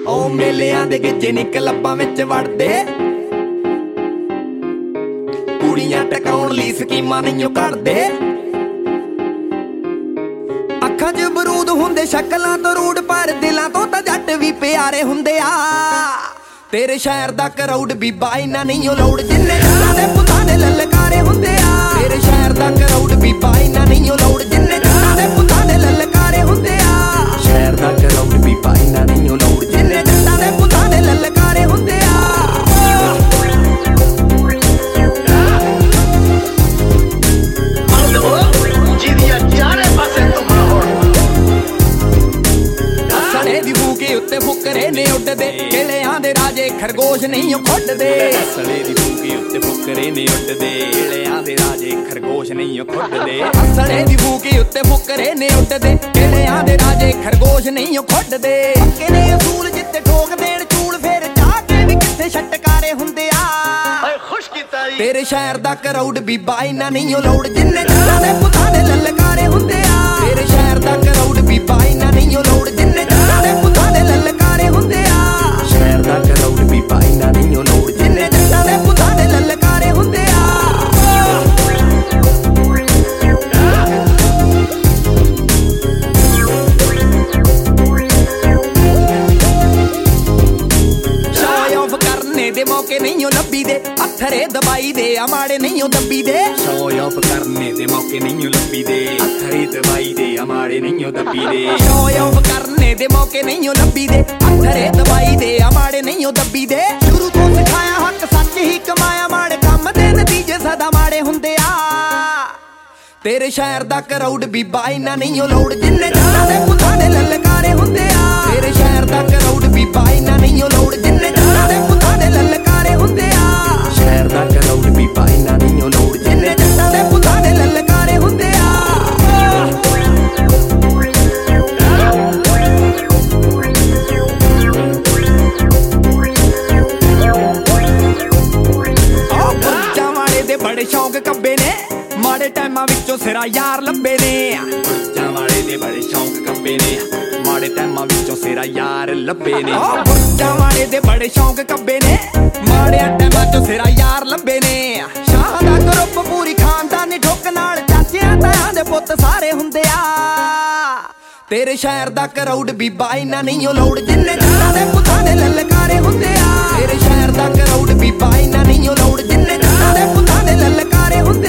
ओ मेलियां दे गिज्जे नी क्लबां विच वड़दे कुड़ियां टकाउण लई स्कीमां नहीं कढदे ਅੱਖਾਂ 'ਚ ਬਰੂਦ ਹੁੰਦੇ ਸ਼ਕਲਾਂ ਤੋਂ ਰੂੜ ਪਰ ਦਿਲਾਂ ਤੋਂ ਤਾਂ ਜੱਟ ਵੀ ਪਿਆਰੇ ਹੁੰਦੇ ਆ ਤੇਰੇ ਸ਼ਹਿਰ ਦਾ ਕਰਾਊਡ ਬੀਬਾ ਇੰਨਾ ਨਹੀਂ ਲੋੜ ਜਿੰਨੇ ਜੱਟਾਂ ਦੇ ਪੁੱਤਾਂ ਦੇ ਲਲਕਾਰੇ ਹੁੰਦੇ ਆ ਤੇਰੇ ਸ਼ਹਿਰ ਦਾ ਕਰਾਊਡ ਬੀਬਾ ਇੰਨਾ ਨਹੀਂ ਲੋੜ ਜਿੰਨੇ ਜੱਟਾਂ ਦੇ ਪੁੱਤਾਂ ਦੇ ਲਲਕਾਰੇ ਹੁੰਦੇ ਆ ਸ਼ਹਿਰ ਦਾ ਕਰਾਊਡ ਬੀਬਾ ਇੰਨਾ ਨਹੀਂ ਲੋੜ ਜਿੰਨੇ ਜੱਟਾਂ ਦੇ ਪੁੱਤਾਂ ਦੇ ਲਲਕਾਰੇ ਹੁੰਦੇ ਆ उत्ते फुकरे ने उड्डदे केलियां दे राजे खरगोश नहीं खुड्डदे असले दी फूकी उत्ते फुकरे ने उड्डदे केलियां दे राजे खरगोश नहीं खुड्डदे असले दी फूकी उत्ते फुकरे ने उड्डदे केलियां दे राजे खरगोश नहीं खुड्डदे पक्के ने असूल जित्ते ठोक देण चूल फेर जाके भी किथे छटकारे हुंदे आ खुश कीता तेरे शहर दा कराउड बीबा इन्ना नहीं लोड़ जिन्ने जट्टां दे पुत्तां दे ललकारे हुंदे आ तेरे शहर दा कराउड बीबा इन्ना नहीं लोड़ जिन्ने जट्टां दे पुत्तां दे ललकारे हुंदे आ शहर दा कराउड बीबा इन्ना नहीं लोड़ जिन्ने जट्टां दे पुत्तां दे ललकारे हुंदे आ दे मौके नहीं लब्बी दे अत्थरे दबाई दे अमाड़े नहीं दब्बी दे शो ऑफ करने दे मौके नहीं लब्बी दे अत्थरे दबाई दे अमाड़े नहीं दब्बी दे शो ऑफ करने दे मौके नहीं लब्बी दे अत्थरे दबाई दे अमाड़े नहीं दब्बी दे शुरू तो सिखाया हक सच ही कमाया माड़े काम दे नतीजे सदा माड़े हुंदे आ तेरे शहर दा कराउड बीबा इन्ना नहीं लोड़ जिन्ने जट्टां दे पुत्तां दे ललकारे हुंदे आ तेरे शहर दा कराउड बीबा इन्ना नहीं लोड़ जिन्ने जट्टां दे पुत्तां दे ललकारे हुंदे आ शहर दा कराउड बीबा इन्ना नहीं लोड़ जिन्ने जट्टां दे पुत्तां दे ललकारे हुंदे आ बड़े शौक कब्बे ने माड़े टाइमां विचों सिरा यार लब्बे ने बुर्जां वाले दे बड़े शौक कब्बे ने माड़े टाइमां विचों सिरा यार लब्बे ने बुर्जां वाले दे बड़े शौक कब्बे ने माड़े टाइमां चों सिरा यार लब्बे ने शाह दा ग्रुप पूरी खानदानी ठोक नाल चाचियां तायां दे पुत्त सारे हुंदे आ तेरे शहर दा कराउड बीबा इन्ना नहीं लोड़ जिन्ने जट्टां दे पुत्तां दे ललकारे हुंदे आ तेरे शहर दा कराउड बीबा इन्ना नहीं लोड़ जिन्ने जट्टां दे पुत्तां दे ललकारे हुंदे